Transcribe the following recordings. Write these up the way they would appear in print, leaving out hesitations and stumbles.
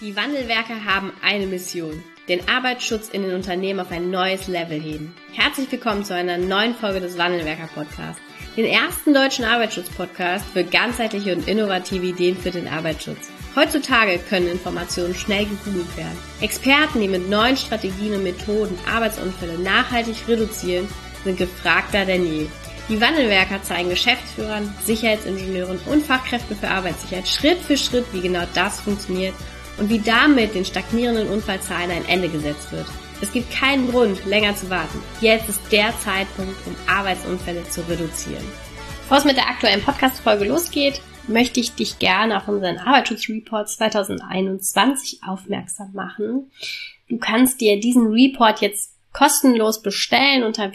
Die Wandelwerker haben eine Mission: den Arbeitsschutz in den Unternehmen auf ein neues Level heben. Herzlich willkommen zu einer neuen Folge des Wandelwerker-Podcasts, den ersten deutschen Arbeitsschutz-Podcast für ganzheitliche und innovative Ideen für den Arbeitsschutz. Heutzutage können Informationen schnell gegoogelt werden. Experten, die mit neuen Strategien und Methoden Arbeitsunfälle nachhaltig reduzieren, sind gefragter denn je. Die Wandelwerker zeigen Geschäftsführern, Sicherheitsingenieuren und Fachkräften für Arbeitssicherheit Schritt für Schritt, wie genau das funktioniert und wie damit den stagnierenden Unfallzahlen ein Ende gesetzt wird. Es gibt keinen Grund, länger zu warten. Jetzt ist der Zeitpunkt, um Arbeitsunfälle zu reduzieren. Bevor es mit der aktuellen Podcast-Folge losgeht, möchte ich dich gerne auf unseren Arbeitsschutzreport 2021 aufmerksam machen. Du kannst dir diesen Report jetzt kostenlos bestellen unter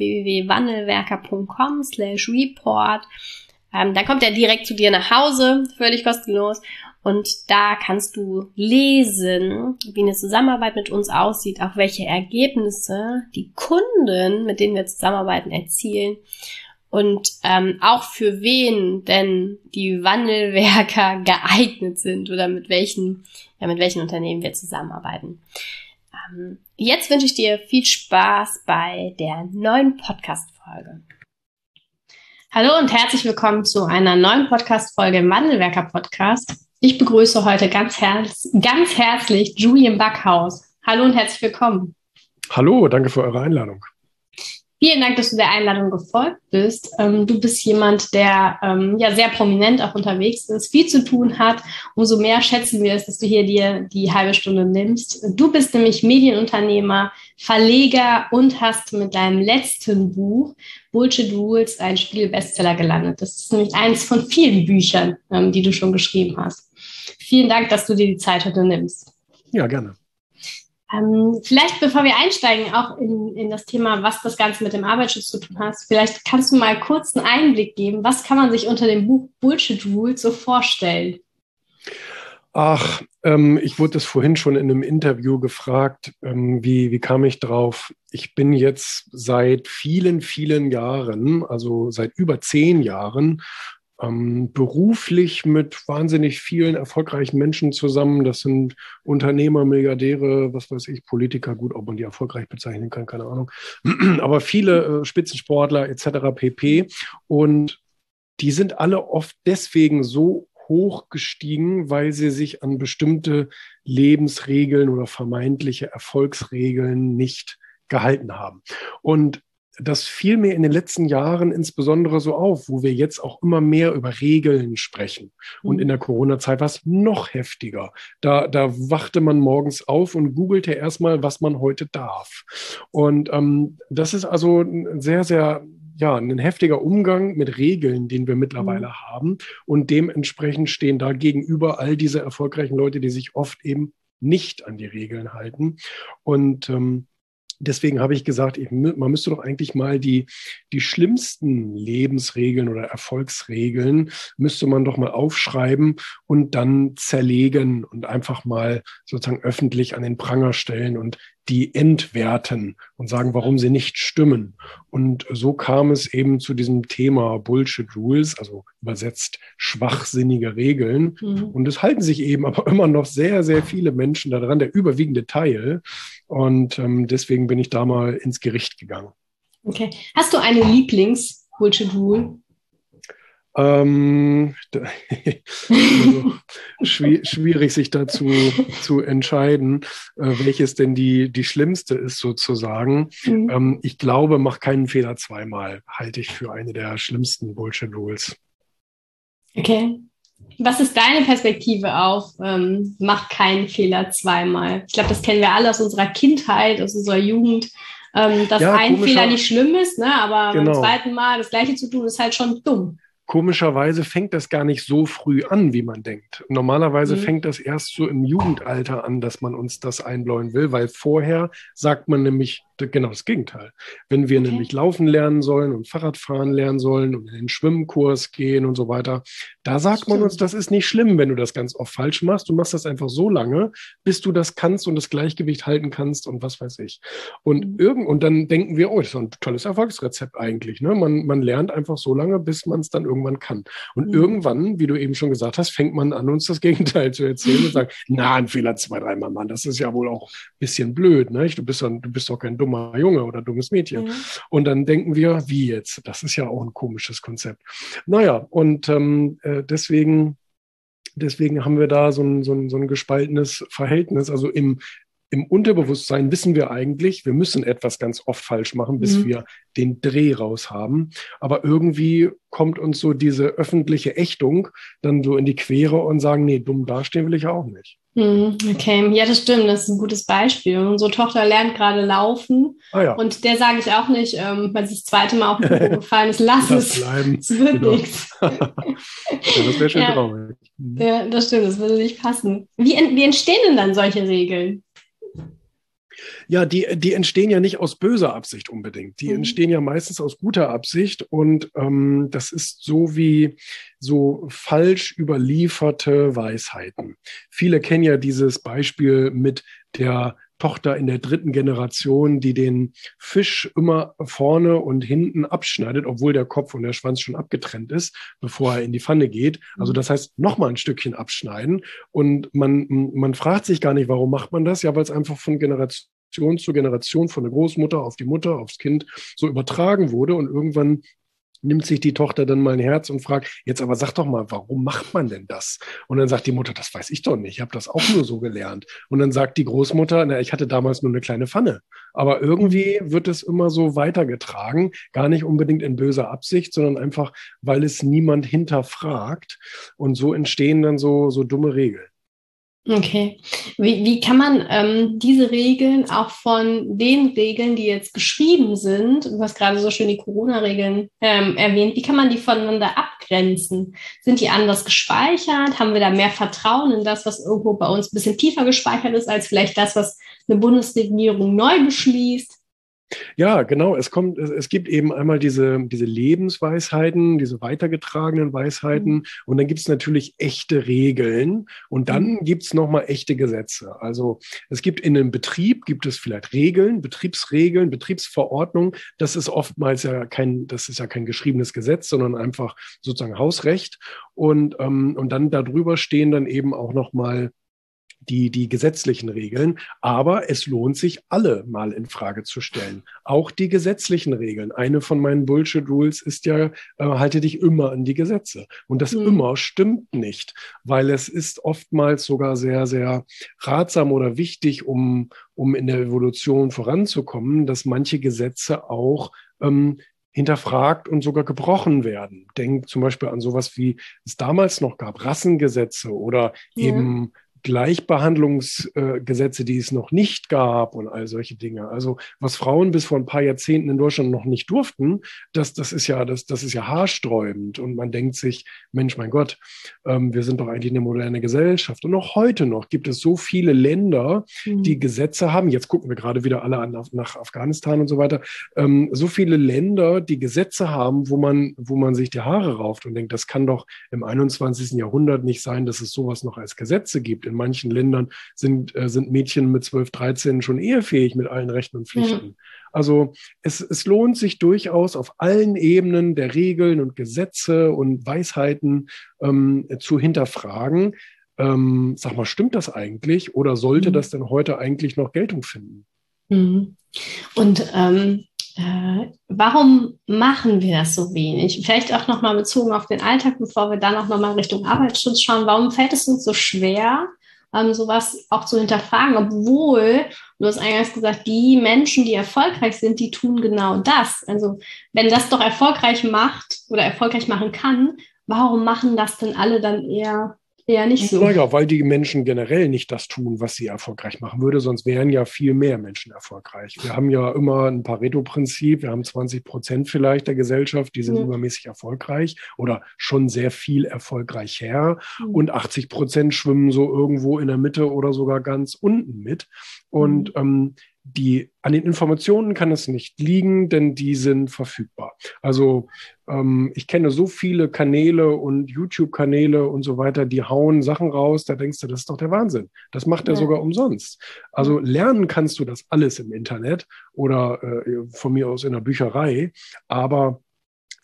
www.wandelwerker.com/report. Da kommt er direkt zu dir nach Hause, völlig kostenlos. Und da kannst du lesen, wie eine Zusammenarbeit mit uns aussieht, auch welche Ergebnisse die Kunden, mit denen wir zusammenarbeiten, erzielen und auch für wen denn die Wandelwerker geeignet sind oder mit welchen Unternehmen wir zusammenarbeiten. Jetzt wünsche ich dir viel Spaß bei der neuen Podcast-Folge. Hallo und herzlich willkommen zu einer neuen Podcast-Folge im Wandelwerker-Podcast. Ich begrüße heute ganz herzlich Julian Backhaus. Hallo und herzlich willkommen. Hallo, danke für eure Einladung. Vielen Dank, dass du der Einladung gefolgt bist. Du bist jemand, der sehr prominent auch unterwegs ist, viel zu tun hat. Umso mehr schätzen wir es, dass du hier dir die halbe Stunde nimmst. Du bist nämlich Medienunternehmer, Verleger und hast mit deinem letzten Buch Bullshit Rules ein Spiegel-Bestseller gelandet. Das ist nämlich eines von vielen Büchern, die du schon geschrieben hast. Vielen Dank, dass du dir die Zeit heute nimmst. Ja, gerne. Vielleicht, bevor wir einsteigen, auch in das Thema, was das Ganze mit dem Arbeitsschutz zu tun hat, vielleicht kannst du mal kurz einen Einblick geben, was kann man sich unter dem Buch Bullshit Rules so vorstellen? Ich wurde das vorhin schon in einem Interview gefragt, wie kam ich drauf? Ich bin jetzt seit vielen, vielen Jahren, also seit über 10 Jahren, beruflich mit wahnsinnig vielen erfolgreichen Menschen zusammen. Das sind Unternehmer, Milliardäre, was weiß ich, Politiker, gut, ob man die erfolgreich bezeichnen kann, keine Ahnung. Aber viele Spitzensportler etc. pp. Und die sind alle oft deswegen so hoch gestiegen, weil sie sich an bestimmte Lebensregeln oder vermeintliche Erfolgsregeln nicht gehalten haben. Und das fiel mir in den letzten Jahren insbesondere so auf, wo wir jetzt auch immer mehr über Regeln sprechen. Und in der Corona-Zeit war es noch heftiger. Da wachte man morgens auf und googelte erstmal, was man heute darf. Und das ist also ein sehr, sehr ein heftiger Umgang mit Regeln, den wir mittlerweile haben. Und dementsprechend stehen da gegenüber all diese erfolgreichen Leute, die sich oft eben nicht an die Regeln halten. Und deswegen habe ich gesagt, man müsste doch eigentlich mal die schlimmsten Lebensregeln oder Erfolgsregeln müsste man doch mal aufschreiben und dann zerlegen und einfach mal sozusagen öffentlich an den Pranger stellen und die entwerten und sagen, warum sie nicht stimmen. Und so kam es eben zu diesem Thema Bullshit Rules, also übersetzt schwachsinnige Regeln. Und es halten sich eben aber immer noch sehr, sehr viele Menschen daran, der überwiegende Teil. Und deswegen bin ich da mal ins Gericht gegangen. Okay. Hast du eine Lieblings-Bullshit-Rule? Also, schwierig, sich dazu zu entscheiden, welches denn die schlimmste ist sozusagen. Ich glaube, mach keinen Fehler zweimal, halte ich für eine der schlimmsten Bullshit-Rules. Okay. Was ist deine Perspektive auf mach keinen Fehler zweimal? Ich glaube, das kennen wir alle aus unserer Kindheit, aus unserer Jugend, dass ein Fehler nicht schlimm ist, ne? Aber beim zweiten Mal das Gleiche zu tun, ist halt schon dumm. Komischerweise fängt das gar nicht so früh an, wie man denkt. Normalerweise fängt das erst so im Jugendalter an, dass man uns das einbläuen will, weil vorher sagt man nämlich genau das Gegenteil. Wenn wir nämlich laufen lernen sollen und Fahrradfahren lernen sollen und in den Schwimmkurs gehen und so weiter, da sagt man uns, das ist nicht schlimm, wenn du das ganz oft falsch machst. Du machst das einfach so lange, bis du das kannst und das Gleichgewicht halten kannst und was weiß ich. Und dann denken wir, das ist ein tolles Erfolgsrezept eigentlich. Ne? Man lernt einfach so lange, bis man es dann irgendwann irgendwann kann. Und irgendwann, wie du eben schon gesagt hast, fängt man an, uns das Gegenteil zu erzählen und sagt, na, ein Fehler 2, 3 Mal, Mann, das ist ja wohl auch ein bisschen blöd, ne? Du bist doch kein dummer Junge oder dummes Mädchen. Und dann denken wir, wie jetzt? Das ist ja auch ein komisches Konzept. Naja, und deswegen haben wir da so ein gespaltenes Verhältnis. Also im Unterbewusstsein wissen wir eigentlich, wir müssen etwas ganz oft falsch machen, bis wir den Dreh raus haben. Aber irgendwie kommt uns so diese öffentliche Ächtung dann so in die Quere und sagen, nee, dumm dastehen will ich ja auch nicht. Okay, ja, das stimmt. Das ist ein gutes Beispiel. Unsere Tochter lernt gerade laufen und der sage ich auch nicht, weil sie das zweite Mal auf den Boden gefallen ist, lass es bleiben. Es wird nichts. Ja, das wäre schön traurig. Ja, das stimmt, das würde nicht passen. Wie entstehen denn dann solche Regeln? Ja, die entstehen ja nicht aus böser Absicht unbedingt. Die entstehen ja meistens aus guter Absicht und das ist so wie so falsch überlieferte Weisheiten. Viele kennen ja dieses Beispiel mit der Tochter in der 3. Generation, die den Fisch immer vorne und hinten abschneidet, obwohl der Kopf und der Schwanz schon abgetrennt ist, bevor er in die Pfanne geht. Also das heißt, nochmal ein Stückchen abschneiden. Und man fragt sich gar nicht, warum macht man das? Ja, weil es einfach von Generation zu Generation, von der Großmutter auf die Mutter, aufs Kind so übertragen wurde. Und irgendwann nimmt sich die Tochter dann mal ein Herz und fragt, jetzt aber sag doch mal, warum macht man denn das? Und dann sagt die Mutter, das weiß ich doch nicht, ich habe das auch nur so gelernt. Und dann sagt die Großmutter, na, ich hatte damals nur eine kleine Pfanne. Aber irgendwie wird es immer so weitergetragen, gar nicht unbedingt in böser Absicht, sondern einfach, weil es niemand hinterfragt. Und so entstehen dann so dumme Regeln. Okay. Wie kann man diese Regeln auch von den Regeln, die jetzt geschrieben sind, du hast gerade so schön die Corona-Regeln erwähnt, wie kann man die voneinander abgrenzen? Sind die anders gespeichert? Haben wir da mehr Vertrauen in das, was irgendwo bei uns ein bisschen tiefer gespeichert ist, als vielleicht das, was eine Bundesregierung neu beschließt? Ja, genau. Es gibt eben einmal diese Lebensweisheiten, diese weitergetragenen Weisheiten und dann gibt es natürlich echte Regeln und dann gibt es nochmal echte Gesetze. Also es gibt in einem Betrieb, gibt es vielleicht Regeln, Betriebsregeln, Betriebsverordnungen. Das ist oftmals kein geschriebenes Gesetz, sondern einfach sozusagen Hausrecht und dann darüber stehen dann eben auch nochmal die gesetzlichen Regeln, aber es lohnt sich, alle mal in Frage zu stellen. Auch die gesetzlichen Regeln. Eine von meinen Bullshit-Rules ist ja, halte dich immer an die Gesetze. Und das immer stimmt nicht, weil es ist oftmals sogar sehr, sehr ratsam oder wichtig, um in der Evolution voranzukommen, dass manche Gesetze auch hinterfragt und sogar gebrochen werden. Denk zum Beispiel an sowas, wie es damals noch gab, Rassengesetze oder eben Gleichbehandlungsgesetze, die es noch nicht gab und all solche Dinge. Also was Frauen bis vor ein paar Jahrzehnten in Deutschland noch nicht durften, das ist ja haarsträubend. Und man denkt sich, Mensch, mein Gott, wir sind doch eigentlich eine moderne Gesellschaft. Und auch heute noch gibt es so viele Länder, die Gesetze haben. Jetzt gucken wir gerade wieder alle nach Afghanistan und so weiter. So viele Länder, die Gesetze haben, wo man sich die Haare rauft und denkt, das kann doch im 21. Jahrhundert nicht sein, dass es sowas noch als Gesetze gibt. In manchen Ländern sind Mädchen mit 12, 13 schon ehefähig mit allen Rechten und Pflichten. Also es lohnt sich durchaus auf allen Ebenen der Regeln und Gesetze und Weisheiten zu hinterfragen. Sag mal, stimmt das eigentlich oder sollte das denn heute eigentlich noch Geltung finden? Und warum machen wir das so wenig? Vielleicht auch nochmal bezogen auf den Alltag, bevor wir dann auch nochmal Richtung Arbeitsschutz schauen. Warum fällt es uns so schwer, sowas auch zu hinterfragen, obwohl, du hast eingangs gesagt, die Menschen, die erfolgreich sind, die tun genau das. Also wenn das doch erfolgreich macht oder erfolgreich machen kann, warum machen das denn alle dann eher nicht so? Ja, weil die Menschen generell nicht das tun, was sie erfolgreich machen würde, sonst wären ja viel mehr Menschen erfolgreich. Wir haben ja immer ein Pareto-Prinzip, wir haben 20% vielleicht der Gesellschaft, die sind übermäßig erfolgreich oder schon sehr viel erfolgreicher und 80% schwimmen so irgendwo in der Mitte oder sogar ganz unten mit. Und an den Informationen kann es nicht liegen, denn die sind verfügbar. Also ich kenne so viele Kanäle und YouTube-Kanäle und so weiter, die hauen Sachen raus, da denkst du, das ist doch der Wahnsinn. Das macht er sogar umsonst. Also lernen kannst du das alles im Internet oder von mir aus in der Bücherei, aber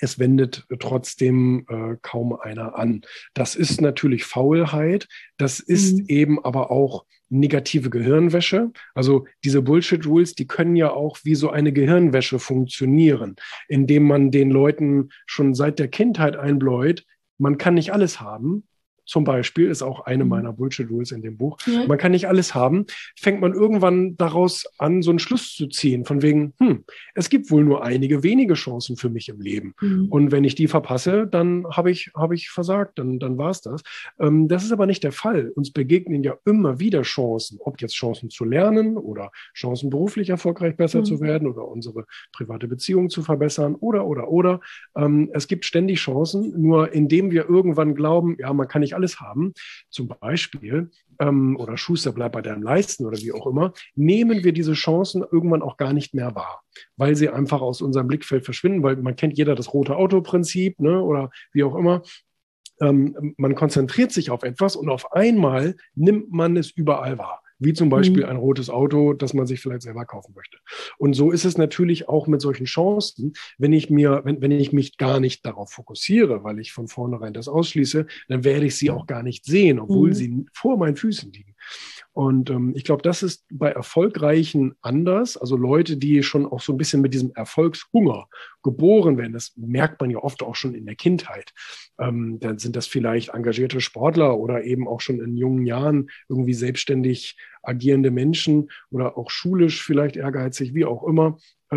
es wendet trotzdem kaum einer an. Das ist natürlich Faulheit, das ist eben aber auch negative Gehirnwäsche. Also diese Bullshit-Rules, die können ja auch wie so eine Gehirnwäsche funktionieren, indem man den Leuten schon seit der Kindheit einbläut, man kann nicht alles haben. Zum Beispiel ist auch eine meiner Bullshit-Rules in dem Buch. Ja. Man kann nicht alles haben. Fängt man irgendwann daraus an, so einen Schluss zu ziehen, von wegen, es gibt wohl nur einige wenige Chancen für mich im Leben. Und wenn ich die verpasse, dann habe ich versagt, dann war es das. Das ist aber nicht der Fall. Uns begegnen ja immer wieder Chancen, ob jetzt Chancen zu lernen oder Chancen beruflich erfolgreich besser zu werden oder unsere private Beziehung zu verbessern oder. Es gibt ständig Chancen, nur indem wir irgendwann glauben, ja, man kann nicht alles haben, zum Beispiel, oder Schuster bleibt bei deinem Leisten oder wie auch immer, nehmen wir diese Chancen irgendwann auch gar nicht mehr wahr, weil sie einfach aus unserem Blickfeld verschwinden, weil man kennt jeder das rote Auto-Prinzip, ne, oder wie auch immer. Man konzentriert sich auf etwas und auf einmal nimmt man es überall wahr. Wie zum Beispiel ein rotes Auto, das man sich vielleicht selber kaufen möchte. Und so ist es natürlich auch mit solchen Chancen. Wenn ich mich gar nicht darauf fokussiere, weil ich von vornherein das ausschließe, dann werde ich sie auch gar nicht sehen, obwohl sie vor meinen Füßen liegen. Und ich glaube, das ist bei Erfolgreichen anders. Also Leute, die schon auch so ein bisschen mit diesem Erfolgshunger geboren werden, das merkt man ja oft auch schon in der Kindheit. Dann sind das vielleicht engagierte Sportler oder eben auch schon in jungen Jahren irgendwie selbstständig agierende Menschen oder auch schulisch vielleicht ehrgeizig, wie auch immer.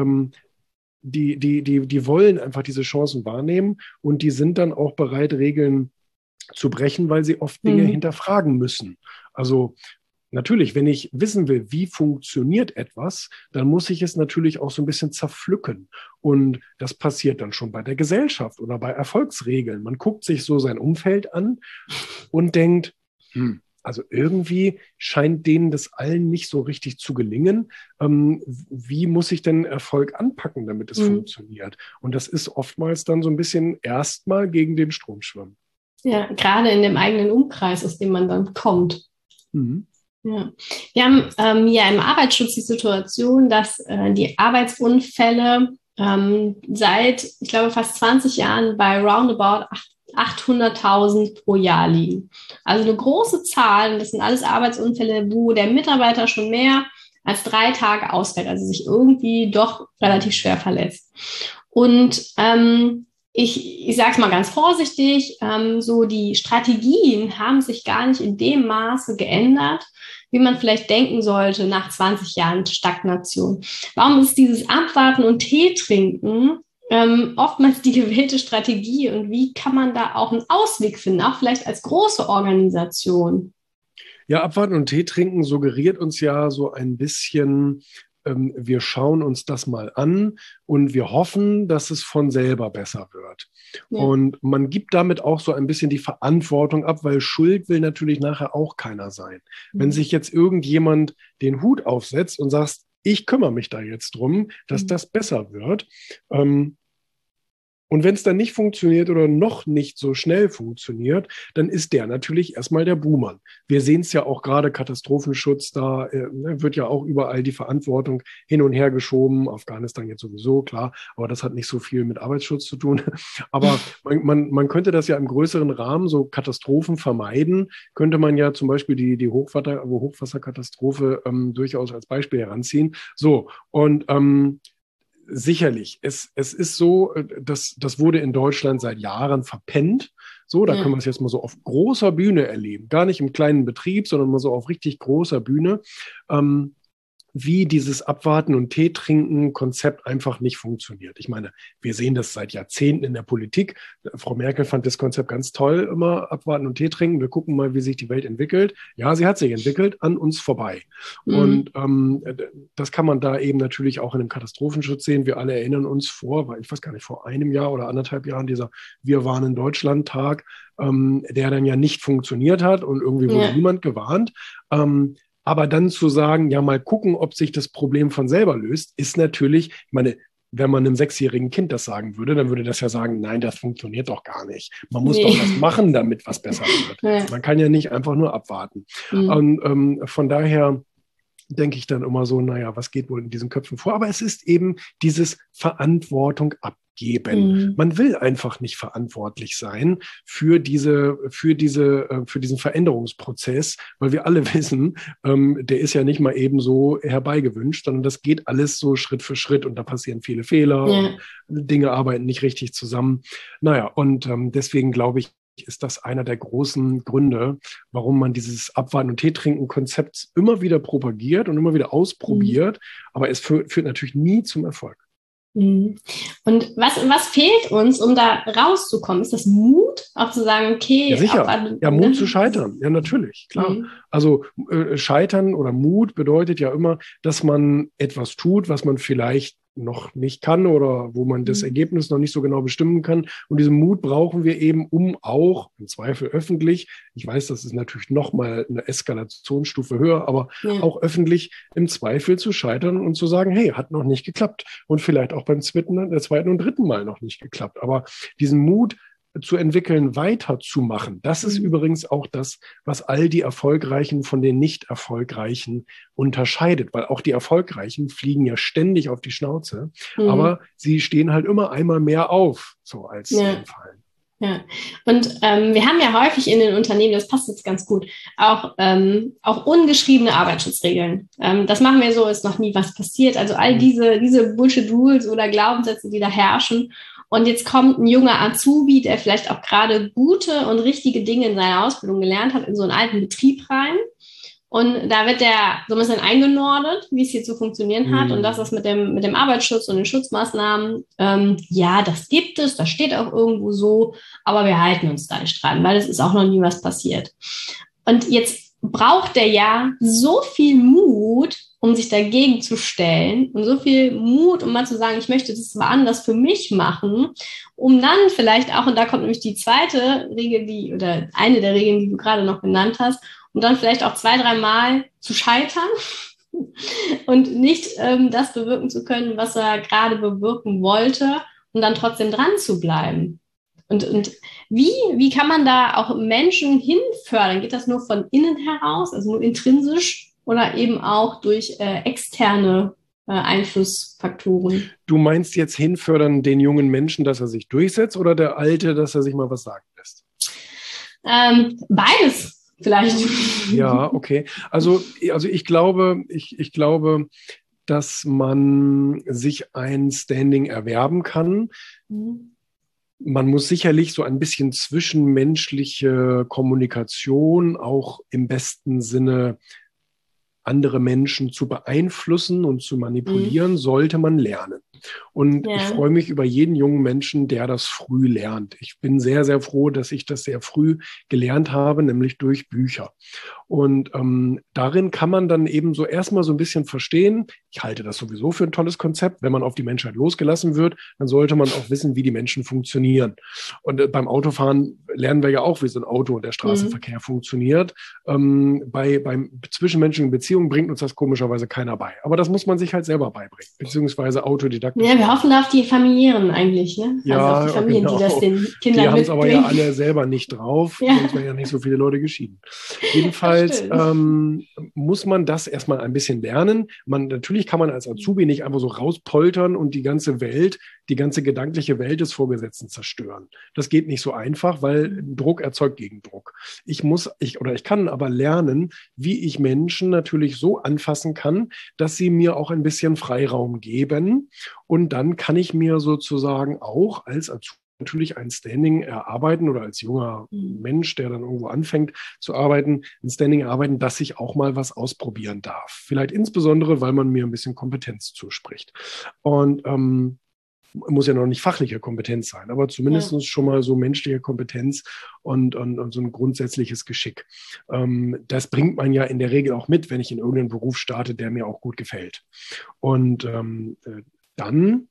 Die wollen einfach diese Chancen wahrnehmen und die sind dann auch bereit, Regeln zu brechen, weil sie oft Dinge hinterfragen müssen. Also natürlich, wenn ich wissen will, wie funktioniert etwas, dann muss ich es natürlich auch so ein bisschen zerpflücken. Und das passiert dann schon bei der Gesellschaft oder bei Erfolgsregeln. Man guckt sich so sein Umfeld an und denkt, also irgendwie scheint denen das allen nicht so richtig zu gelingen. Wie muss ich denn Erfolg anpacken, damit es funktioniert? Und das ist oftmals dann so ein bisschen erstmal gegen den Strom schwimmen. Ja, gerade in dem eigenen Umkreis, aus dem man dann kommt. Ja. Wir haben ja im Arbeitsschutz die Situation, dass die Arbeitsunfälle seit, ich glaube, fast 20 Jahren bei roundabout 800.000 pro Jahr liegen. Also eine große Zahl, und das sind alles Arbeitsunfälle, wo der Mitarbeiter schon mehr als 3 Tage ausfällt, also sich irgendwie doch relativ schwer verletzt. Und ich sage es mal ganz vorsichtig, so die Strategien haben sich gar nicht in dem Maße geändert, wie man vielleicht denken sollte nach 20 Jahren Stagnation. Warum ist dieses Abwarten und Tee trinken oftmals die gewählte Strategie und wie kann man da auch einen Ausweg finden, auch vielleicht als große Organisation? Ja, Abwarten und Tee trinken suggeriert uns ja so ein bisschen, wir schauen uns das mal an und wir hoffen, dass es von selber besser wird. Ja. Und man gibt damit auch so ein bisschen die Verantwortung ab, weil Schuld will natürlich nachher auch keiner sein. Wenn sich jetzt irgendjemand den Hut aufsetzt und sagt, ich kümmere mich da jetzt drum, dass das besser wird. Und wenn es dann nicht funktioniert oder noch nicht so schnell funktioniert, dann ist der natürlich erstmal der Buhmann. Wir sehen es ja auch gerade Katastrophenschutz, da wird ja auch überall die Verantwortung hin und her geschoben. Afghanistan jetzt sowieso, klar, aber das hat nicht so viel mit Arbeitsschutz zu tun. Aber man könnte das ja im größeren Rahmen, so Katastrophen vermeiden, könnte man ja zum Beispiel die Hochwasserkatastrophe durchaus als Beispiel heranziehen. So, und sicherlich, es ist so, das wurde in Deutschland seit Jahren verpennt. So, da können wir es jetzt mal so auf großer Bühne erleben. Gar nicht im kleinen Betrieb, sondern mal so auf richtig großer Bühne. Wie dieses Abwarten und Tee trinken Konzept einfach nicht funktioniert. Ich meine, wir sehen das seit Jahrzehnten in der Politik. Frau Merkel fand das Konzept ganz toll, immer abwarten und Tee trinken. Wir gucken mal, wie sich die Welt entwickelt. Ja, sie hat sich entwickelt, an uns vorbei. Und das kann man da eben natürlich auch in einem Katastrophenschutz sehen. Wir alle erinnern uns ich weiß gar nicht, vor einem Jahr oder 1,5 Jahren, dieser Wir waren in Deutschland-Tag, der dann ja nicht funktioniert hat und irgendwie wurde niemand gewarnt. Aber dann zu sagen, ja, mal gucken, ob sich das Problem von selber löst, ist natürlich, ich meine, wenn man einem 6-jährigen Kind das sagen würde, dann würde das ja sagen, nein, das funktioniert doch gar nicht. Man muss doch was machen, damit was besser wird. Man kann ja nicht einfach nur abwarten. Und von daher denke ich dann immer so, naja, was geht wohl in diesen Köpfen vor? Aber es ist eben dieses Verantwortung geben. Man will einfach nicht verantwortlich sein für diesen Veränderungsprozess, weil wir alle wissen, der ist ja nicht mal eben so herbeigewünscht, sondern das geht alles so Schritt für Schritt und da passieren viele Fehler und Dinge arbeiten nicht richtig zusammen. Naja, und deswegen glaube ich, ist das einer der großen Gründe, warum man dieses Abwarten- und Teetrinken-Konzept immer wieder propagiert und immer wieder ausprobiert, aber es führt natürlich nie zum Erfolg. Und was fehlt uns, um da rauszukommen? Ist das Mut, auch zu sagen, okay. Ja, sicher. Ja, Mut zu scheitern. Ja, natürlich, klar. Also Scheitern oder Mut bedeutet ja immer, dass man etwas tut, was man vielleicht noch nicht kann oder wo man das Ergebnis noch nicht so genau bestimmen kann. Und diesen Mut brauchen wir eben, um auch im Zweifel öffentlich, ich weiß, das ist natürlich nochmal eine Eskalationsstufe höher, aber auch öffentlich im Zweifel zu scheitern und zu sagen, hey, hat noch nicht geklappt. Und vielleicht auch beim zweiten und dritten Mal noch nicht geklappt. Aber diesen Mut zu entwickeln, weiterzumachen. Das ist übrigens auch das, was all die Erfolgreichen von den Nicht-Erfolgreichen unterscheidet, weil auch die Erfolgreichen fliegen ja ständig auf die Schnauze, aber sie stehen halt immer einmal mehr auf, so als sie fallen. Ja, und wir haben ja häufig in den Unternehmen, das passt jetzt ganz gut, auch ungeschriebene Arbeitsschutzregeln. Das machen wir so, ist noch nie was passiert. Also all diese Bullshit-Rules oder Glaubenssätze, die da herrschen. Und jetzt kommt ein junger Azubi, der vielleicht auch gerade gute und richtige Dinge in seiner Ausbildung gelernt hat, in so einen alten Betrieb rein. Und da wird der so ein bisschen eingenordet, wie es hier zu funktionieren hat. Und das ist mit dem Arbeitsschutz und den Schutzmaßnahmen, das gibt es, das steht auch irgendwo so, aber wir halten uns da nicht dran, weil es ist auch noch nie was passiert. Und jetzt braucht der ja so viel Mut, um sich dagegen zu stellen und so viel Mut, um mal zu sagen, ich möchte das mal anders für mich machen, um dann vielleicht auch, und da kommt nämlich die zweite Regel, oder eine der Regeln, die du gerade noch genannt hast, und dann vielleicht auch 2-3 Mal zu scheitern und nicht das bewirken zu können, was er gerade bewirken wollte und dann trotzdem dran zu bleiben. Und wie kann man da auch Menschen hinfördern? Geht das nur von innen heraus, also nur intrinsisch oder eben auch durch externe Einflussfaktoren? Du meinst jetzt hinfördern den jungen Menschen, dass er sich durchsetzt oder der Alte, dass er sich mal was sagen lässt? Beides. Vielleicht. Ja, okay. Also ich glaube, dass man sich ein Standing erwerben kann. Man muss sicherlich so ein bisschen zwischenmenschliche Kommunikation auch im besten Sinne andere Menschen zu beeinflussen und zu manipulieren, sollte man lernen. Und ich freue mich über jeden jungen Menschen, der das früh lernt. Ich bin sehr, sehr froh, dass ich das sehr früh gelernt habe, nämlich durch Bücher. Und darin kann man dann eben so erstmal so ein bisschen verstehen, ich halte das sowieso für ein tolles Konzept, wenn man auf die Menschheit losgelassen wird, dann sollte man auch wissen, wie die Menschen funktionieren. Und beim Autofahren lernen wir ja auch, wie so ein Auto und der Straßenverkehr funktioniert. Beim zwischenmenschlichen Beziehungen bringt uns das komischerweise keiner bei. Aber das muss man sich halt selber beibringen, beziehungsweise autodidaktisch. Ja, wir hoffen auf die Familiären eigentlich, ne? Ja, also auf die Familien, genau. Die das den Kindern die haben es aber ja mitbringen. alle selber nicht drauf, sonst wären ja nicht so viele Leute geschieden. Jedenfalls muss man das erstmal ein bisschen lernen. Natürlich kann man als Azubi nicht einfach so rauspoltern und die ganze gedankliche Welt des Vorgesetzten zerstören. Das geht nicht so einfach, weil Druck erzeugt Gegendruck. Ich kann aber lernen, wie ich Menschen natürlich so anfassen kann, dass sie mir auch ein bisschen Freiraum geben. Und dann kann ich mir sozusagen auch als Azubi natürlich ein Standing erarbeiten oder als junger Mensch, der dann irgendwo anfängt zu arbeiten, ein Standing erarbeiten, dass ich auch mal was ausprobieren darf. Vielleicht insbesondere, weil man mir ein bisschen Kompetenz zuspricht. Und muss ja noch nicht fachliche Kompetenz sein, aber zumindest schon mal so menschliche Kompetenz und so ein grundsätzliches Geschick. Das bringt man ja in der Regel auch mit, wenn ich in irgendeinen Beruf starte, der mir auch gut gefällt. Und dann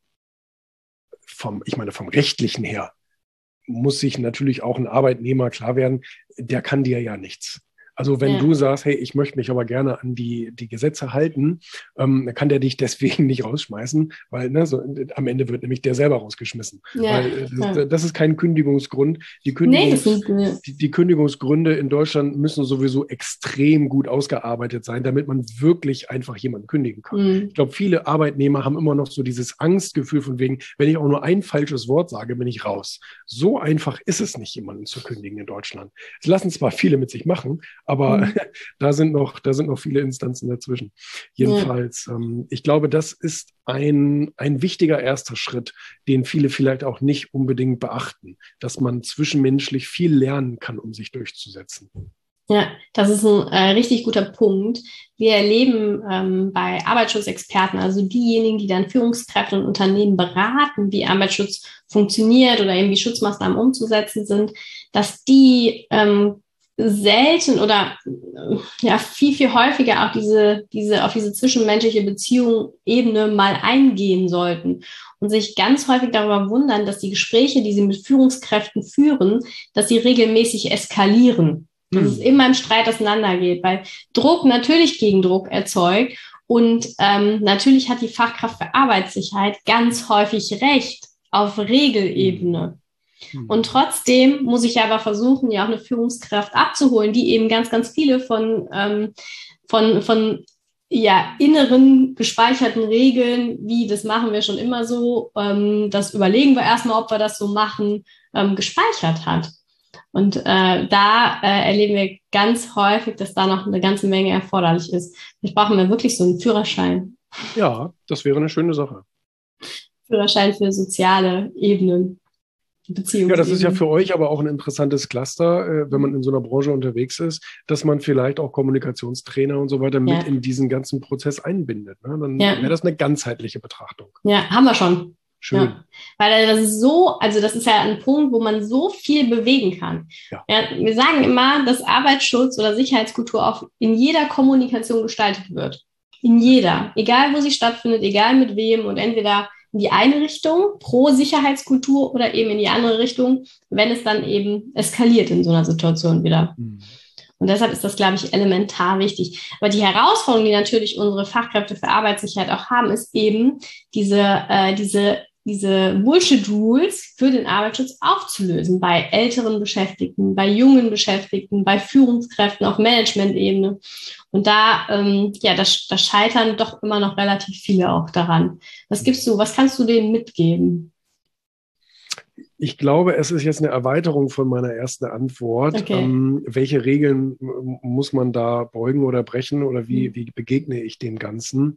vom Rechtlichen her muss sich natürlich auch ein Arbeitnehmer klar werden, der kann dir ja nichts. Also wenn du sagst, hey, ich möchte mich aber gerne an die Gesetze halten, dann kann der dich deswegen nicht rausschmeißen, weil am Ende wird nämlich der selber rausgeschmissen. Weil das ist kein Kündigungsgrund. Die Kündigungsgründe in Deutschland müssen sowieso extrem gut ausgearbeitet sein, damit man wirklich einfach jemanden kündigen kann. Ich glaube, viele Arbeitnehmer haben immer noch so dieses Angstgefühl von wegen, wenn ich auch nur ein falsches Wort sage, bin ich raus. So einfach ist es nicht, jemanden zu kündigen in Deutschland. Es lassen zwar viele mit sich machen, aber da sind noch viele Instanzen dazwischen. Jedenfalls, ich glaube, das ist ein wichtiger erster Schritt, den viele vielleicht auch nicht unbedingt beachten, dass man zwischenmenschlich viel lernen kann, um sich durchzusetzen. Ja, das ist ein richtig guter Punkt. Wir erleben bei Arbeitsschutzexperten, also diejenigen, die dann Führungskräfte und Unternehmen beraten, wie Arbeitsschutz funktioniert oder eben wie Schutzmaßnahmen umzusetzen sind, dass die selten oder viel häufiger auch auf diese zwischenmenschliche Beziehung-Ebene mal eingehen sollten und sich ganz häufig darüber wundern, dass die Gespräche, die sie mit Führungskräften führen, dass sie regelmäßig eskalieren. Dass es immer im Streit auseinandergeht, weil Druck natürlich Gegendruck erzeugt und natürlich hat die Fachkraft für Arbeitssicherheit ganz häufig Recht auf Regelebene. Und trotzdem muss ich aber versuchen, ja auch eine Führungskraft abzuholen, die eben ganz, ganz viele von inneren gespeicherten Regeln, wie das machen wir schon immer so, das überlegen wir erstmal, ob wir das so machen, gespeichert hat. Und da erleben wir ganz häufig, dass da noch eine ganze Menge erforderlich ist. Vielleicht brauchen wir wirklich so einen Führerschein. Ja, das wäre eine schöne Sache. Führerschein für soziale Ebenen. Ja, das ist ja für euch aber auch ein interessantes Cluster, wenn man in so einer Branche unterwegs ist, dass man vielleicht auch Kommunikationstrainer und so weiter mit in diesen ganzen Prozess einbindet. Ne? Dann wäre das eine ganzheitliche Betrachtung. Ja, haben wir schon. Schön. Ja. Weil das ist das ist ja ein Punkt, wo man so viel bewegen kann. Ja. Ja, wir sagen immer, dass Arbeitsschutz oder Sicherheitskultur auch in jeder Kommunikation gestaltet wird. In jeder. Egal, wo sie stattfindet, egal mit wem und entweder in die eine Richtung, pro Sicherheitskultur oder eben in die andere Richtung, wenn es dann eben eskaliert in so einer Situation wieder. Und deshalb ist das, glaube ich, elementar wichtig. Aber die Herausforderung, die natürlich unsere Fachkräfte für Arbeitssicherheit auch haben, ist eben diese Bullshit-Rules für den Arbeitsschutz aufzulösen bei älteren Beschäftigten, bei jungen Beschäftigten, bei Führungskräften auf Management-Ebene. Und da scheitern doch immer noch relativ viele auch daran. Was kannst du denen mitgeben? Ich glaube, es ist jetzt eine Erweiterung von meiner ersten Antwort. Okay. Welche Regeln muss man da beugen oder brechen oder wie begegne ich dem Ganzen?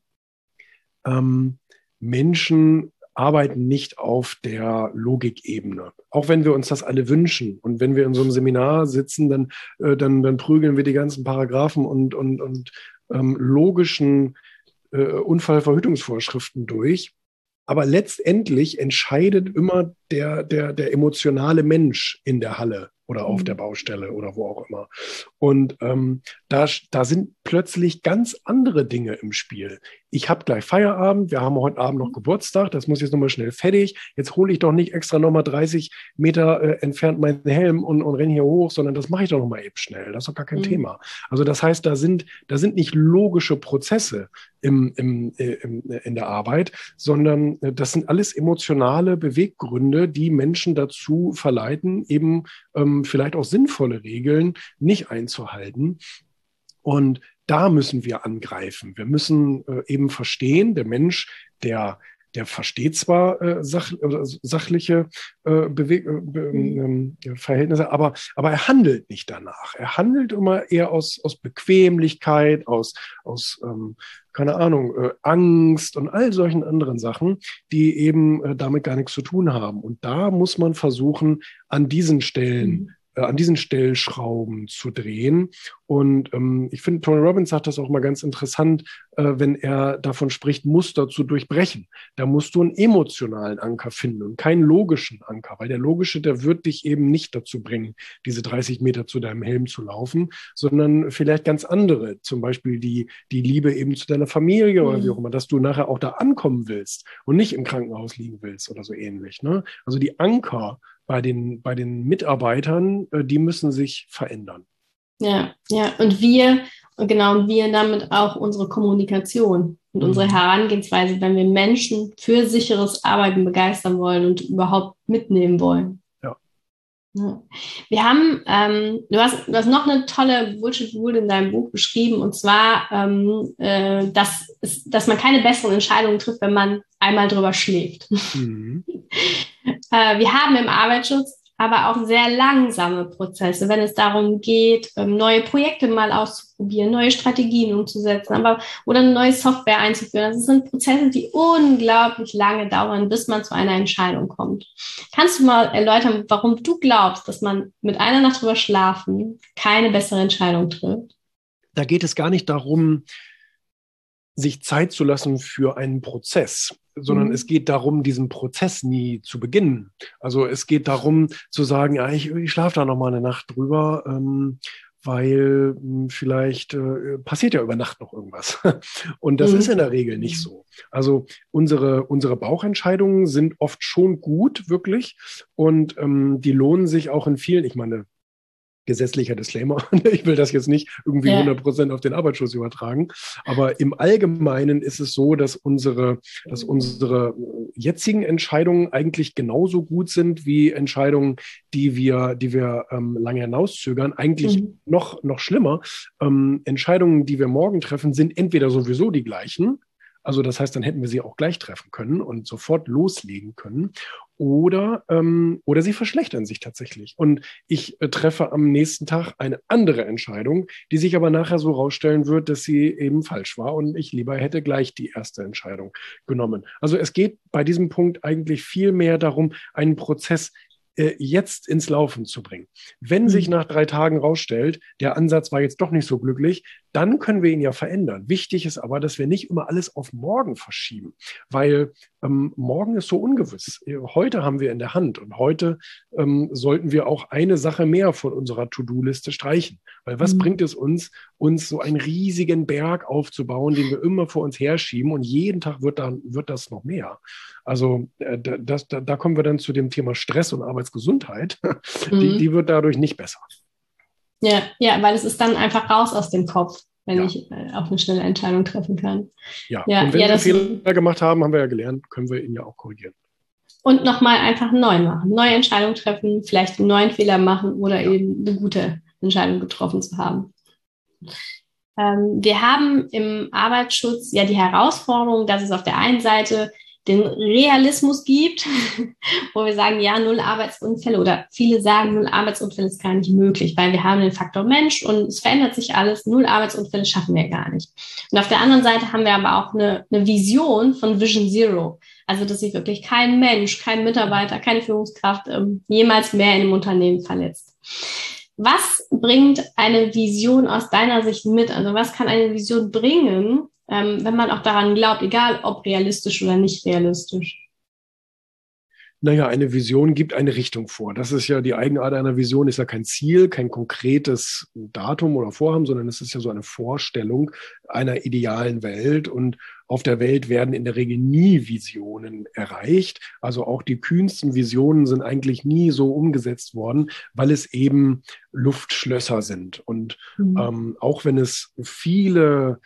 Menschen arbeiten nicht auf der Logikebene. Auch wenn wir uns das alle wünschen. Und wenn wir in so einem Seminar sitzen, dann prügeln wir die ganzen Paragraphen und logischen Unfallverhütungsvorschriften durch. Aber letztendlich entscheidet immer der emotionale Mensch in der Halle oder auf der Baustelle oder wo auch immer. Und da sind plötzlich ganz andere Dinge im Spiel. Ich habe gleich Feierabend, wir haben heute Abend noch Geburtstag, das muss jetzt nochmal schnell fertig. Jetzt hole ich doch nicht extra nochmal 30 Meter entfernt meinen Helm und renne hier hoch, sondern das mache ich doch nochmal eben schnell. Das ist doch gar kein Thema. Also das heißt, da sind nicht logische Prozesse in der Arbeit, sondern das sind alles emotionale Beweggründe, die Menschen dazu verleiten, eben vielleicht auch sinnvolle Regeln nicht einzuhalten. Und da müssen wir angreifen. Wir müssen eben verstehen, der Mensch, der versteht zwar sachliche Verhältnisse, aber er handelt nicht danach. Er handelt immer eher aus Bequemlichkeit, aus keine Ahnung, Angst und all solchen anderen Sachen, die eben damit gar nichts zu tun haben. Und da muss man versuchen, an diesen Stellschrauben zu drehen. Und ich finde, Tony Robbins sagt das auch mal ganz interessant, wenn er davon spricht, Muster zu durchbrechen. Da musst du einen emotionalen Anker finden und keinen logischen Anker, weil der logische, der wird dich eben nicht dazu bringen, diese 30 Meter zu deinem Helm zu laufen, sondern vielleicht ganz andere, zum Beispiel die Liebe eben zu deiner Familie oder wie auch immer, dass du nachher auch da ankommen willst und nicht im Krankenhaus liegen willst oder so ähnlich. Ne? Also die Anker bei den Mitarbeitern, die müssen sich verändern. Ja, ja. Und wir damit auch unsere Kommunikation und unsere Herangehensweise, wenn wir Menschen für sicheres Arbeiten begeistern wollen und überhaupt mitnehmen wollen. Ja. Wir haben, du hast noch eine tolle Bullshit-Rule in deinem Buch beschrieben, und zwar, dass man keine besseren Entscheidungen trifft, wenn man einmal drüber schläft. Mhm. Wir haben im Arbeitsschutz aber auch sehr langsame Prozesse, wenn es darum geht, neue Projekte mal auszuprobieren, neue Strategien umzusetzen, oder eine neue Software einzuführen. Das sind Prozesse, die unglaublich lange dauern, bis man zu einer Entscheidung kommt. Kannst du mal erläutern, warum du glaubst, dass man mit einer Nacht drüber schlafen keine bessere Entscheidung trifft? Da geht es gar nicht darum, sich Zeit zu lassen für einen Prozess, sondern es geht darum, diesen Prozess nie zu beginnen. Also es geht darum zu sagen, ja, ich schlafe da noch mal eine Nacht drüber, weil vielleicht passiert ja über Nacht noch irgendwas. Und das ist in der Regel nicht so. Also unsere Bauchentscheidungen sind oft schon gut, wirklich. Und die lohnen sich auch in vielen, ich meine, gesetzlicher Disclaimer. Ich will das jetzt nicht irgendwie 100% auf den Arbeitsschutz übertragen. Aber im Allgemeinen ist es so, dass unsere jetzigen Entscheidungen eigentlich genauso gut sind wie Entscheidungen, die wir lange hinauszögern. Eigentlich noch schlimmer. Entscheidungen, die wir morgen treffen, sind entweder sowieso die gleichen. Also das heißt, dann hätten wir sie auch gleich treffen können und sofort loslegen können. Oder sie verschlechtern sich tatsächlich. Und ich treffe am nächsten Tag eine andere Entscheidung, die sich aber nachher so rausstellen wird, dass sie eben falsch war und ich lieber hätte gleich die erste Entscheidung genommen. Also es geht bei diesem Punkt eigentlich viel mehr darum, einen Prozess jetzt ins Laufen zu bringen. Wenn sich nach 3 Tagen rausstellt, der Ansatz war jetzt doch nicht so glücklich, dann können wir ihn ja verändern. Wichtig ist aber, dass wir nicht immer alles auf morgen verschieben, weil morgen ist so ungewiss. Heute haben wir in der Hand und heute sollten wir auch eine Sache mehr von unserer To-Do-Liste streichen. Weil was bringt es uns so einen riesigen Berg aufzubauen, den wir immer vor uns herschieben und jeden Tag wird das noch mehr. Also da kommen wir dann zu dem Thema Stress und Arbeitsgesundheit. Die wird dadurch nicht besser. Ja, weil es ist dann einfach raus aus dem Kopf, wenn ich auch eine schnelle Entscheidung treffen kann. Ja, und wenn wir Fehler gemacht haben, haben wir ja gelernt, können wir ihn ja auch korrigieren. Und nochmal einfach neu machen. Neue Entscheidung treffen, vielleicht einen neuen Fehler machen oder eben eine gute Entscheidung getroffen zu haben. Wir haben im Arbeitsschutz ja die Herausforderung, dass es auf der einen Seite den Realismus gibt, wo wir sagen, ja, 0 Arbeitsunfälle oder viele sagen, 0 Arbeitsunfälle ist gar nicht möglich, weil wir haben den Faktor Mensch und es verändert sich alles, 0 Arbeitsunfälle schaffen wir gar nicht. Und auf der anderen Seite haben wir aber auch eine Vision von Vision Zero, also dass sich wirklich kein Mensch, kein Mitarbeiter, keine Führungskraft jemals mehr in einem Unternehmen verletzt. Was bringt eine Vision aus deiner Sicht mit? Also was kann eine Vision bringen, wenn man auch daran glaubt, egal ob realistisch oder nicht realistisch? Naja, eine Vision gibt eine Richtung vor. Das ist ja die Eigenart einer Vision, ist ja kein Ziel, kein konkretes Datum oder Vorhaben, sondern es ist ja so eine Vorstellung einer idealen Welt. Und auf der Welt werden in der Regel nie Visionen erreicht. Also auch die kühnsten Visionen sind eigentlich nie so umgesetzt worden, weil es eben Luftschlösser sind. Und auch wenn es viele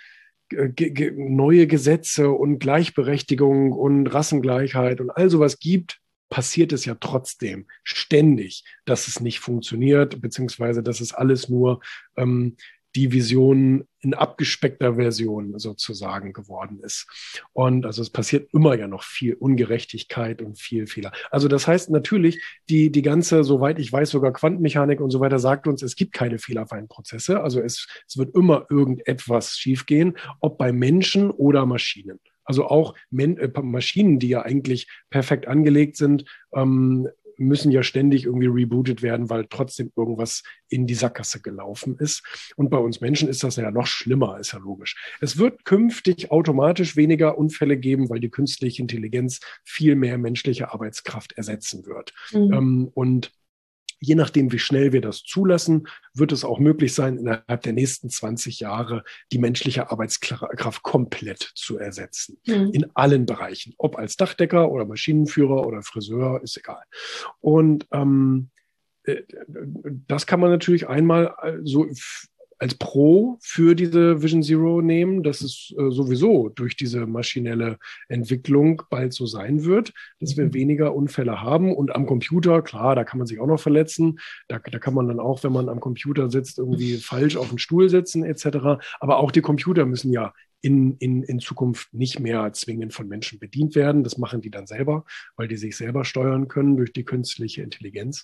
neue Gesetze und Gleichberechtigung und Rassengleichheit und all sowas gibt, passiert es ja trotzdem ständig, dass es nicht funktioniert, beziehungsweise dass es alles nur die Vision in abgespeckter Version sozusagen geworden ist. Und also es passiert immer ja noch viel Ungerechtigkeit und viel Fehler. Also das heißt natürlich, die ganze, soweit ich weiß, sogar Quantenmechanik und so weiter sagt uns, es gibt keine fehlerfreien Prozesse. Also es wird immer irgendetwas schiefgehen, ob bei Menschen oder Maschinen. Also auch Maschinen, die ja eigentlich perfekt angelegt sind, müssen ja ständig irgendwie rebootet werden, weil trotzdem irgendwas in die Sackgasse gelaufen ist. Und bei uns Menschen ist das ja noch schlimmer, ist ja logisch. Es wird künftig automatisch weniger Unfälle geben, weil die künstliche Intelligenz viel mehr menschliche Arbeitskraft ersetzen wird. Und je nachdem, wie schnell wir das zulassen, wird es auch möglich sein, innerhalb der nächsten 20 Jahre die menschliche Arbeitskraft komplett zu ersetzen. In allen Bereichen. Ob als Dachdecker oder Maschinenführer oder Friseur, ist egal. Und das kann man natürlich einmal so als Pro für diese Vision Zero nehmen, dass es sowieso durch diese maschinelle Entwicklung bald so sein wird, dass wir weniger Unfälle haben. Und am Computer, klar, da kann man sich auch noch verletzen. Da kann man dann auch, wenn man am Computer sitzt, irgendwie falsch auf den Stuhl sitzen etc. Aber auch die Computer müssen ja in Zukunft nicht mehr zwingend von Menschen bedient werden. Das machen die dann selber, weil die sich selber steuern können durch die künstliche Intelligenz.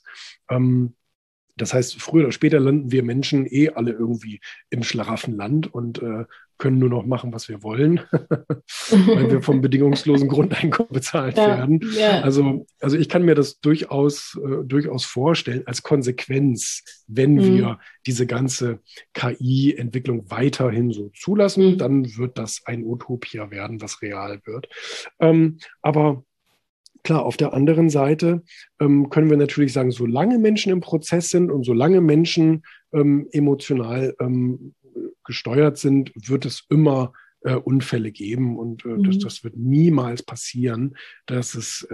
Das heißt, früher oder später landen wir Menschen alle irgendwie im Schlaraffenland und können nur noch machen, was wir wollen, weil wir vom bedingungslosen Grundeinkommen bezahlt werden. Ja. Also ich kann mir das durchaus vorstellen als Konsequenz, wenn wir diese ganze KI-Entwicklung weiterhin so zulassen, dann wird das ein Utopia werden, was real wird. Aber klar, auf der anderen Seite können wir natürlich sagen, solange Menschen im Prozess sind und solange Menschen emotional gesteuert sind, wird es immer Unfälle geben und das wird niemals passieren, dass es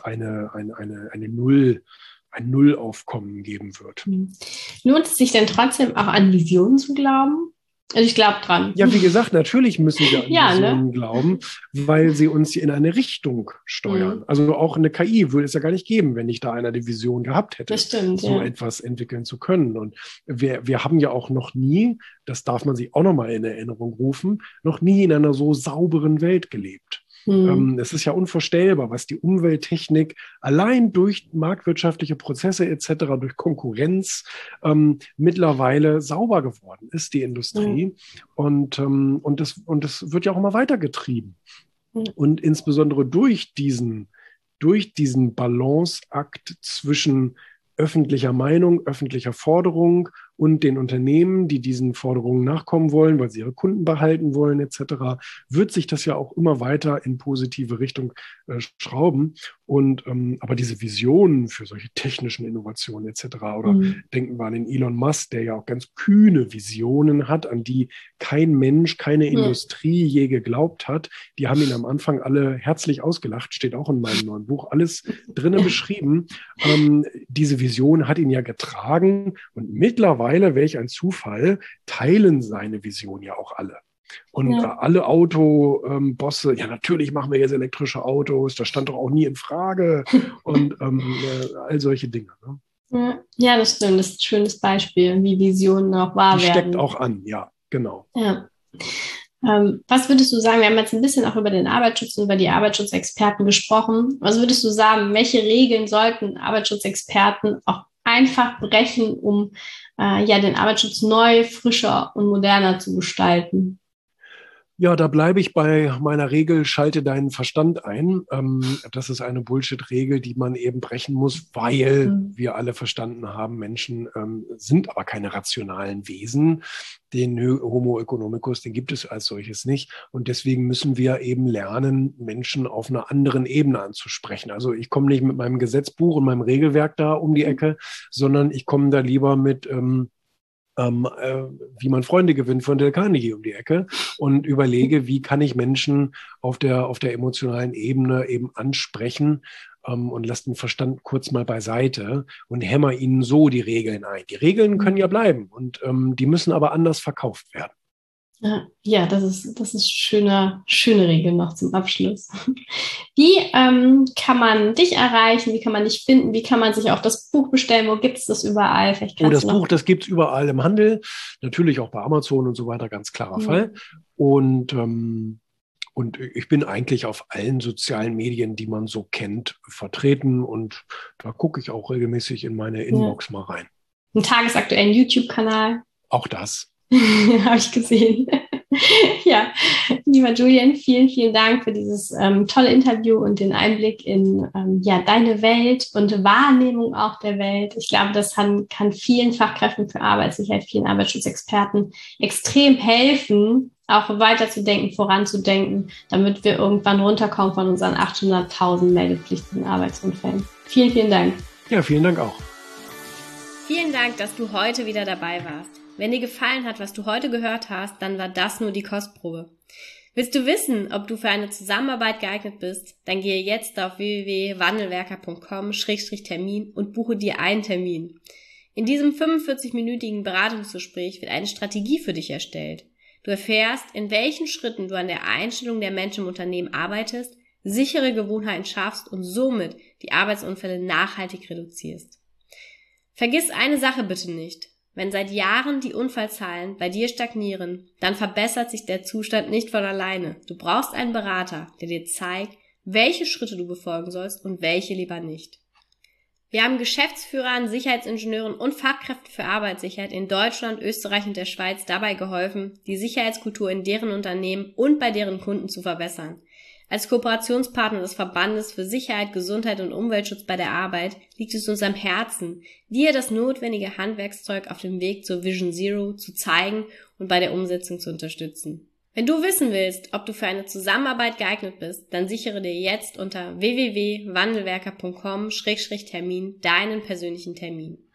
ein Nullaufkommen geben wird. Lohnt es sich denn trotzdem auch an Visionen zu glauben? Also ich glaube dran. Ja, wie gesagt, natürlich müssen wir an Visionen glauben, weil sie uns in eine Richtung steuern. Also auch eine KI würde es ja gar nicht geben, wenn nicht da einer die Vision gehabt hätte, etwas entwickeln zu können. Und wir haben ja auch noch nie, das darf man sich auch noch mal in Erinnerung rufen, noch nie in einer so sauberen Welt gelebt. Es ist ja unvorstellbar, was die Umwelttechnik allein durch marktwirtschaftliche Prozesse etc., durch Konkurrenz mittlerweile sauber geworden ist, die Industrie. Und das wird ja auch immer weitergetrieben. Und insbesondere durch diesen Balanceakt zwischen öffentlicher Meinung, öffentlicher Forderung und den Unternehmen, die diesen Forderungen nachkommen wollen, weil sie ihre Kunden behalten wollen etc., wird sich das ja auch immer weiter in positive Richtung schrauben. Und aber diese Visionen für solche technischen Innovationen etc. oder denken wir an den Elon Musk, der ja auch ganz kühne Visionen hat, an die kein Mensch, keine Industrie je geglaubt hat. Die haben ihn am Anfang alle herzlich ausgelacht, steht auch in meinem neuen Buch, alles drinnen beschrieben. Diese Vision hat ihn ja getragen und mittlerweile, welch ein Zufall, teilen seine Vision ja auch alle. Und alle Autobosse, ja natürlich machen wir jetzt elektrische Autos, das stand doch auch nie in Frage und all solche Dinge. Ne? Ja, das stimmt, das ist ein schönes Beispiel, wie Visionen auch wahr werden. Steckt auch an, ja, genau. Ja. Was würdest du sagen, wir haben jetzt ein bisschen auch über den Arbeitsschutz und über die Arbeitsschutzexperten gesprochen, was würdest du sagen, welche Regeln sollten Arbeitsschutzexperten auch einfach brechen, um den Arbeitsschutz neu, frischer und moderner zu gestalten? Ja, da bleibe ich bei meiner Regel, schalte deinen Verstand ein. Das ist eine Bullshit-Regel, die man eben brechen muss, weil wir alle verstanden haben, Menschen sind aber keine rationalen Wesen. Den Homo economicus, den gibt es als solches nicht. Und deswegen müssen wir eben lernen, Menschen auf einer anderen Ebene anzusprechen. Also ich komme nicht mit meinem Gesetzbuch und meinem Regelwerk da um die Ecke, sondern ich komme da lieber mit wie man Freunde gewinnt von Dale Carnegie um die Ecke und überlege, wie kann ich Menschen auf der emotionalen Ebene eben ansprechen und lasse den Verstand kurz mal beiseite und hämmer ihnen so die Regeln ein. Die Regeln können ja bleiben und die müssen aber anders verkauft werden. Ja, das ist schöne Regel noch zum Abschluss. Wie kann man dich erreichen? Wie kann man dich finden? Wie kann man sich auch das Buch bestellen? Wo gibt es das überall? Das Buch, das gibt es überall im Handel. Natürlich auch bei Amazon und so weiter, ganz klarer Fall. Und ich bin eigentlich auf allen sozialen Medien, die man so kennt, vertreten. Und da gucke ich auch regelmäßig in meine Inbox mal rein. Einen tagesaktuellen YouTube-Kanal? Auch das. Habe ich gesehen. Ja, lieber Julian, vielen, vielen Dank für dieses tolle Interview und den Einblick in deine Welt und Wahrnehmung auch der Welt. Ich glaube, das kann vielen Fachkräften für Arbeitssicherheit, vielen Arbeitsschutzexperten extrem helfen, auch weiterzudenken, voranzudenken, damit wir irgendwann runterkommen von unseren 800.000 meldepflichtigen Arbeitsunfällen. Vielen, vielen Dank. Ja, vielen Dank auch. Vielen Dank, dass du heute wieder dabei warst. Wenn dir gefallen hat, was du heute gehört hast, dann war das nur die Kostprobe. Willst du wissen, ob du für eine Zusammenarbeit geeignet bist? Dann gehe jetzt auf www.wandelwerker.com/Termin und buche dir einen Termin. In diesem 45-minütigen Beratungsgespräch wird eine Strategie für dich erstellt. Du erfährst, in welchen Schritten du an der Einstellung der Menschen im Unternehmen arbeitest, sichere Gewohnheiten schaffst und somit die Arbeitsunfälle nachhaltig reduzierst. Vergiss eine Sache bitte nicht. Wenn seit Jahren die Unfallzahlen bei dir stagnieren, dann verbessert sich der Zustand nicht von alleine. Du brauchst einen Berater, der dir zeigt, welche Schritte du befolgen sollst und welche lieber nicht. Wir haben Geschäftsführern, Sicherheitsingenieuren und Fachkräften für Arbeitssicherheit in Deutschland, Österreich und der Schweiz dabei geholfen, die Sicherheitskultur in deren Unternehmen und bei deren Kunden zu verbessern. Als Kooperationspartner des Verbandes für Sicherheit, Gesundheit und Umweltschutz bei der Arbeit liegt es uns am Herzen, dir das notwendige Handwerkszeug auf dem Weg zur Vision Zero zu zeigen und bei der Umsetzung zu unterstützen. Wenn du wissen willst, ob du für eine Zusammenarbeit geeignet bist, dann sichere dir jetzt unter www.wandelwerker.com/Termin deinen persönlichen Termin.